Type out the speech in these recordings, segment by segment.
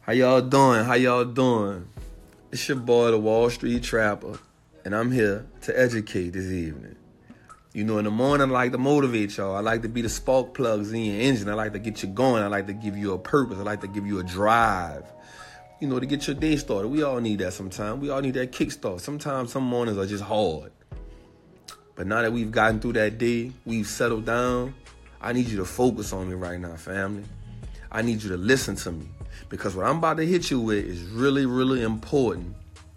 How y'all doing? How y'all doing? It's your boy, the Wall Street Trapper, and I'm here to educate this evening. You know, in the morning, I like to motivate y'all. I like to be the spark plugs in your engine. I like to get you going. I like to give you a purpose. I like to give you a drive, you know, to get your day started. We all need that sometimes. We all need that kickstart. Sometimes some mornings are just hard. But now that we've gotten through that day, we've settled down, I need you to focus on me right now, family. I need you to listen to me. Because what I'm about to hit you with is really, really important.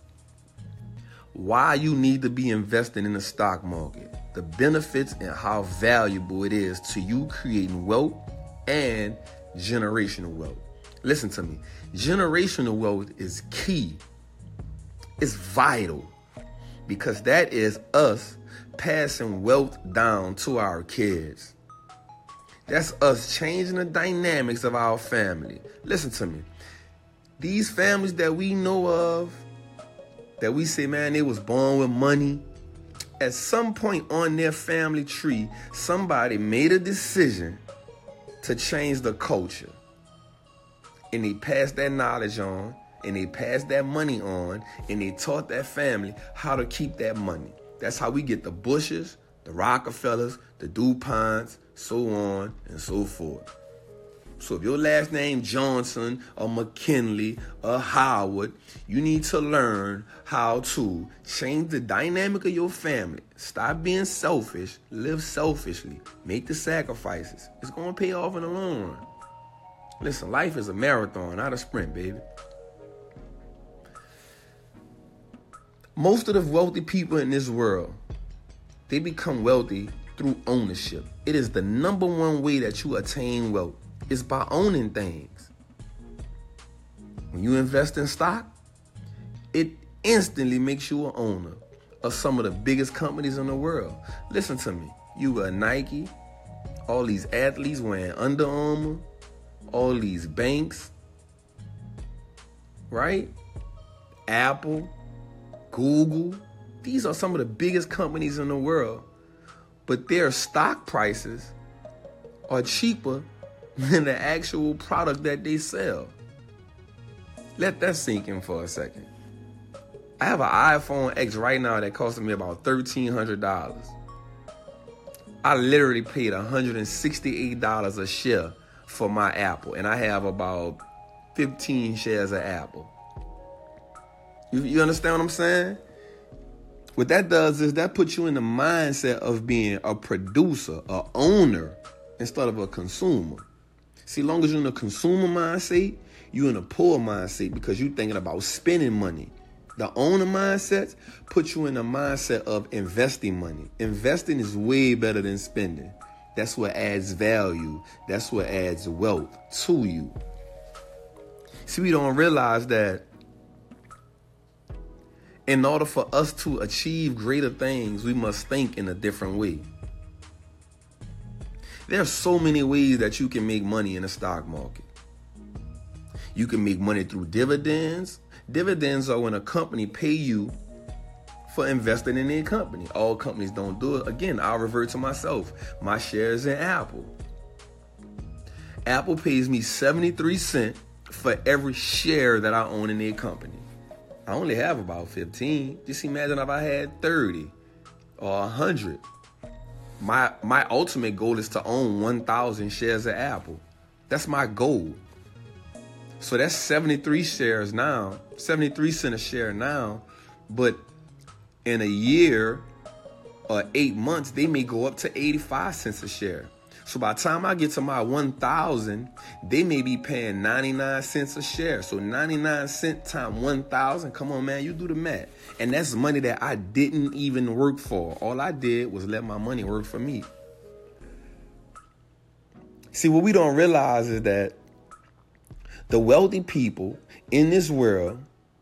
Why you need to be investing in the stock market. The benefits and how valuable it is to you creating wealth and generational wealth. Listen to me. Generational wealth is key. It's vital. Because that is us passing wealth down to our kids. That's us changing the dynamics of our family. Listen to me. These families that we know of, that we say, man, they was born with money, at some point on their family tree, somebody made a decision to change the culture. And they passed that knowledge on, and they passed that money on, and they taught that family how to keep that money. That's how we get the Bushes, the Rockefellers, the DuPonts, so on and so forth. So if your last name Johnson or McKinley or Howard, you need to learn how to change the dynamic of your family. Stop being selfish. Live selfishly. Make the sacrifices. It's going to pay off in the long run. Listen, life is a marathon, not a sprint, baby. Most of the wealthy people in this world, they become wealthy through ownership. It is the number one way that you attain wealth. It's by owning things. When you invest in stock, it instantly makes you an owner of some of the biggest companies in the world. Listen to me. You got Nike, all these athletes wearing Under Armour, all these banks, right? Apple, Google. These are some of the biggest companies in the world. But their stock prices are cheaper than the actual product that they sell. Let that sink in for a second. I have an iPhone X right now that costs me about $1,300. I literally paid $168 a share for my Apple, and I have about 15 shares of Apple. You understand what I'm saying? What that does is that puts you in the mindset of being a producer, a owner, instead of a consumer. See, long as you're in a consumer mindset, you're in a poor mindset because you're thinking about spending money. The owner mindset puts you in the mindset of investing money. Investing is way better than spending. That's what adds value. That's what adds wealth to you. See, we don't realize that in order for us to achieve greater things, we must think in a different way. There are so many ways that you can make money in the stock market. You can make money through dividends. Dividends are when a company pay you for investing in their company. All companies don't do it. Again, I'll revert to myself. My shares in Apple. Apple pays me 73 cents for every share that I own in their company. I only have about 15. Just imagine if I had 30 or 100. My ultimate goal is to own 1,000 shares of Apple. That's my goal. So that's 73 shares now, 73 cents a share now. But in a year or 8 months, they may go up to 85 cents a share. So by the time I get to my 1,000, they may be paying 99 cents a share. So 99 cents times 1,000, come on, man, you do the math. And that's money that I didn't even work for. All I did was let my money work for me. See, what we don't realize is that the wealthy people in this world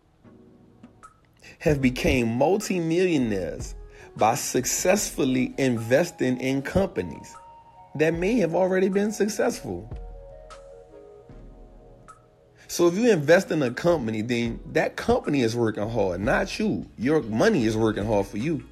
have become multimillionaires by successfully investing in companies that may have already been successful. So if you invest in a company, then that company is working hard, not you. Your money is working hard for you.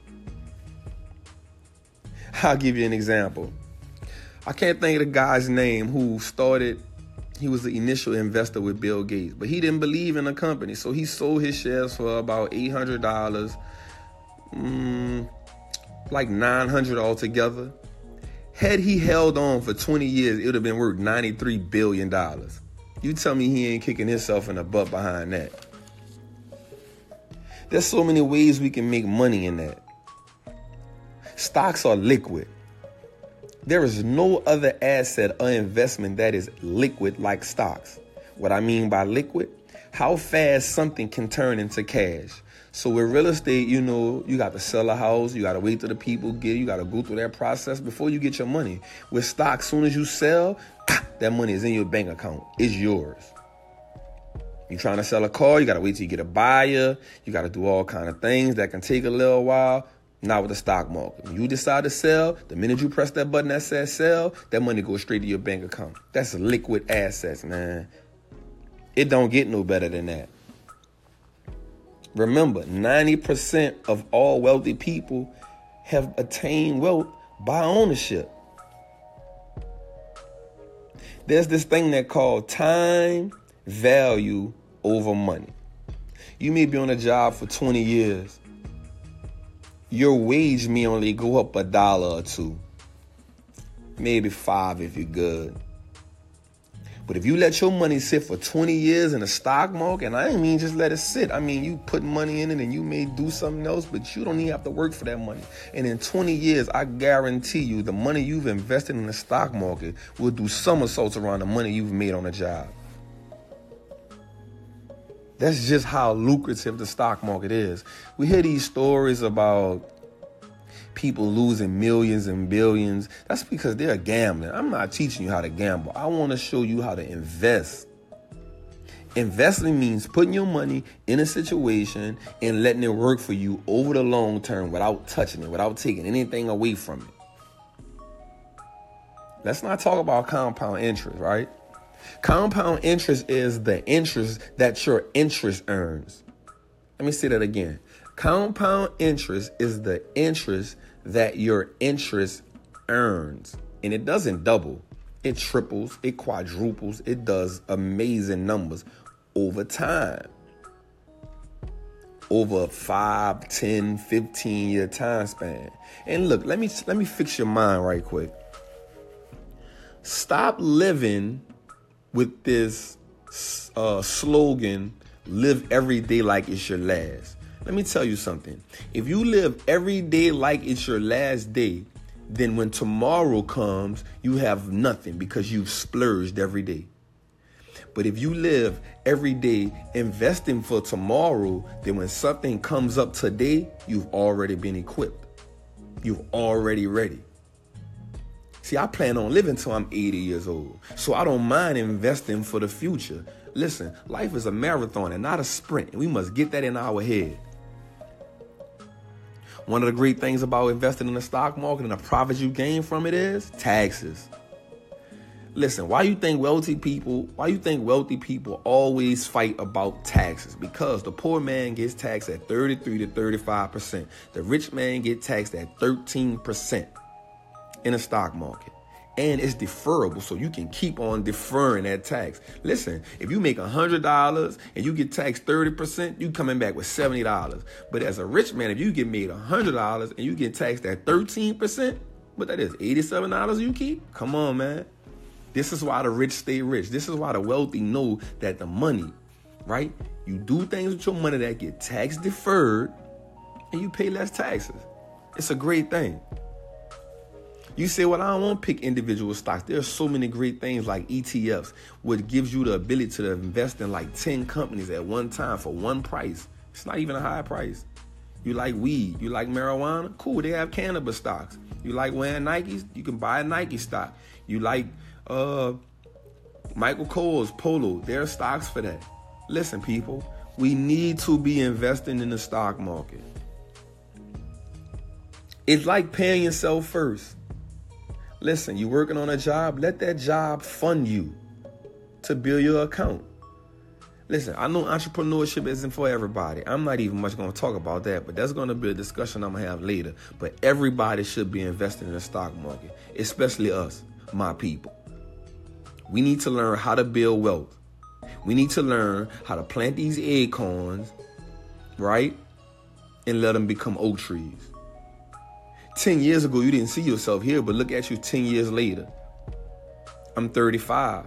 I'll give you an example. I can't think of the guy's name who started He was the initial investor with Bill Gates, but he didn't believe in the company. So he sold his shares for about $800, like $900 altogether. Had he held on for 20 years, it would have been worth $93 billion. You tell me he ain't kicking himself in the butt behind that. There's so many ways we can make money in that. Stocks are liquid. There is no other asset or investment that is liquid like stocks. What I mean by liquid, how fast something can turn into cash. So with real estate, you got to sell a house, you got to wait till the people get it, you got to go through that process before you get your money. With stocks, soon as you sell, that money is in your bank account. It's yours. You trying to sell a car, you got to wait till you get a buyer. You got to do all kind of things that can take a little while. Not with the stock market. When you decide to sell, the minute you press that button that says sell, that money goes straight to your bank account. That's liquid assets, man. It don't get no better than that. Remember, 90% of all wealthy people have attained wealth by ownership. There's this thing that called time value over money. You may be on a job for 20 years. Your wage may only go up $1 or $2, maybe $5 if you're good. But if you let your money sit for 20 years in the stock market, and I ain't mean just let it sit. I mean, you put money in it and you may do something else, but you don't even have to work for that money. And in 20 years, I guarantee you the money you've invested in the stock market will do somersaults around the money you've made on a job. That's just how lucrative the stock market is. We hear these stories about people losing millions and billions. That's because they're gambling. I'm not teaching you how to gamble. I want to show you how to invest. Investing means putting your money in a situation and letting it work for you over the long term without touching it, without taking anything away from it. Let's not talk about compound interest, right? Compound interest is the interest that your interest earns. Let me say that again. Compound interest is the interest that your interest earns. And it doesn't double. It triples, it quadruples, it does amazing numbers over time. Over a 5, 10, 15-year time span. And look, let me fix your mind right quick. Stop living with this slogan, live every day like it's your last. Let me tell you something. If you live every day like it's your last day, then when tomorrow comes, you have nothing because you've splurged every day. But if you live every day investing for tomorrow, then when something comes up today, you've already been equipped. You're already ready. See, I plan on living till I'm 80 years old, so I don't mind investing for the future. Listen, life is a marathon and not a sprint, and we must get that in our head. One of the great things about investing in the stock market and the profits you gain from it is taxes. Listen, why you think wealthy people always fight about taxes? Because the poor man gets taxed at 33 to 35%. The rich man gets taxed at 13%. In the stock market. And it's deferrable, so you can keep on deferring that tax. Listen, if you make $100 and you get taxed 30%, you coming back with $70. But as a rich man, if you get made $100 and you get taxed at 13%, what that is, $87 you keep? Come on, man. This is why the rich stay rich. This is why the wealthy know that the money, right? You do things with your money that get tax deferred and you pay less taxes. It's a great thing. You say, well, I don't want to pick individual stocks. There are so many great things like ETFs, which gives you the ability to invest in like 10 companies at one time for one price. It's not even a high price. You like weed, you like marijuana? Cool, they have cannabis stocks. You like wearing Nikes? You can buy a Nike stock. You like Michael Kors, Polo? There are stocks for that. Listen, people, we need to be investing in the stock market. It's like paying yourself first. Listen, you're working on a job, let that job fund you to build your account. Listen, I know entrepreneurship isn't for everybody. I'm not even much going to talk about that, but that's going to be a discussion I'm going to have later. But everybody should be investing in the stock market, especially us, my people. We need to learn how to build wealth. We need to learn how to plant these acorns, right? And let them become oak trees. 10 years ago, you didn't see yourself here, but look at you 10 years later. I'm 35.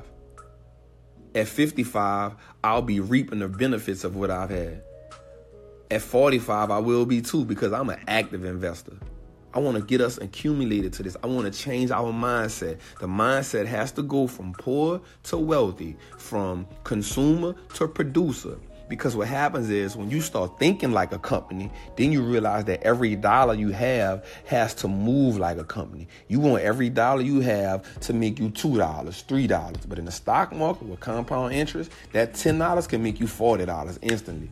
At 55, I'll be reaping the benefits of what I've had. At 45, I will be too, because I'm an active investor. I want to get us accumulated to this. I want to change our mindset. The mindset has to go from poor to wealthy, from consumer to producer. Because what happens is when you start thinking like a company, then you realize that every dollar you have has to move like a company. You want every dollar you have to make you $2, $3. But in the stock market with compound interest, that $10 can make you $40 instantly.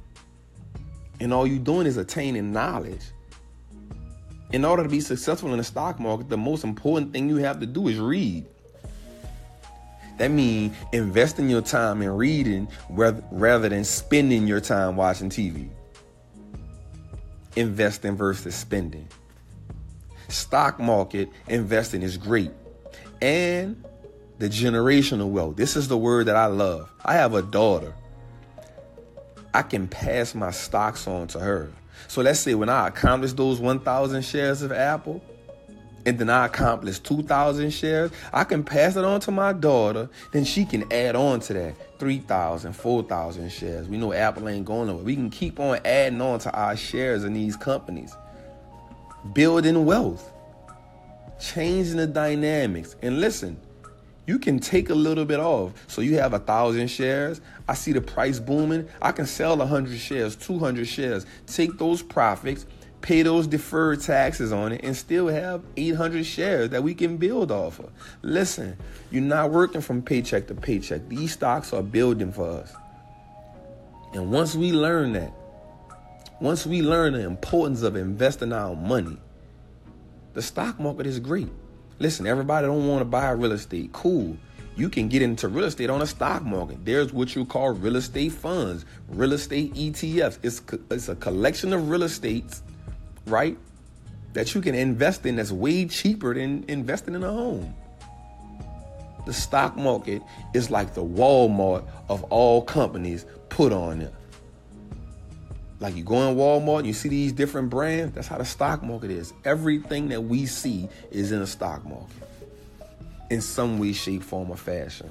And all you're doing is attaining knowledge. In order to be successful in the stock market, the most important thing you have to do is read. That means investing your time in reading rather than spending your time watching TV. Investing versus spending. Stock market investing is great. And the generational wealth. This is the word that I love. I have a daughter. I can pass my stocks on to her. So let's say when I accomplish those 1,000 shares of Apple, and then I accomplish 2,000 shares, I can pass it on to my daughter. Then she can add on to that 3,000, 4,000 shares. We know Apple ain't going nowhere. We can keep on adding on to our shares in these companies. Building wealth. Changing the dynamics. And listen, you can take a little bit off. So you have 1,000 shares. I see the price booming. I can sell 100 shares, 200 shares. Take those profits, pay those deferred taxes on it, and still have 800 shares that we can build off of. Listen, you're not working from paycheck to paycheck. These stocks are building for us. And once we learn that, once we learn the importance of investing our money, the stock market is great. Listen, everybody don't want to buy real estate. Cool. You can get into real estate on the stock market. There's what you call real estate funds, real estate ETFs. It's a collection of real estates, right, that you can invest in that's way cheaper than investing in a home. The stock market is like the Walmart of all companies put on it. Like you go in Walmart and you see these different brands, that's how the stock market is. Everything that we see is in the stock market in some way, shape, form, or fashion.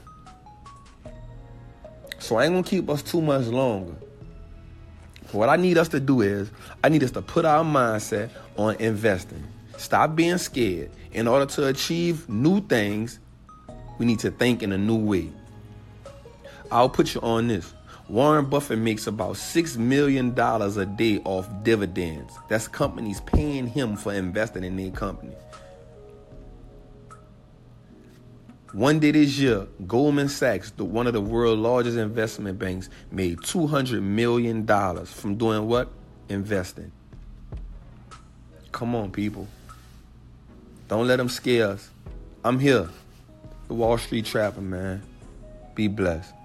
So I ain't gonna keep us too much longer. What I need us to do is, I need us to put our mindset on investing. Stop being scared. In order to achieve new things, we need to think in a new way. I'll put you on this. Warren Buffett makes about $6 million a day off dividends. That's companies paying him for investing in their company. One day this year, Goldman Sachs, one of the world's largest investment banks, made $200 million from doing what? Investing. Come on, people. Don't let them scare us. I'm here. The Wall Street Trapper, man. Be blessed.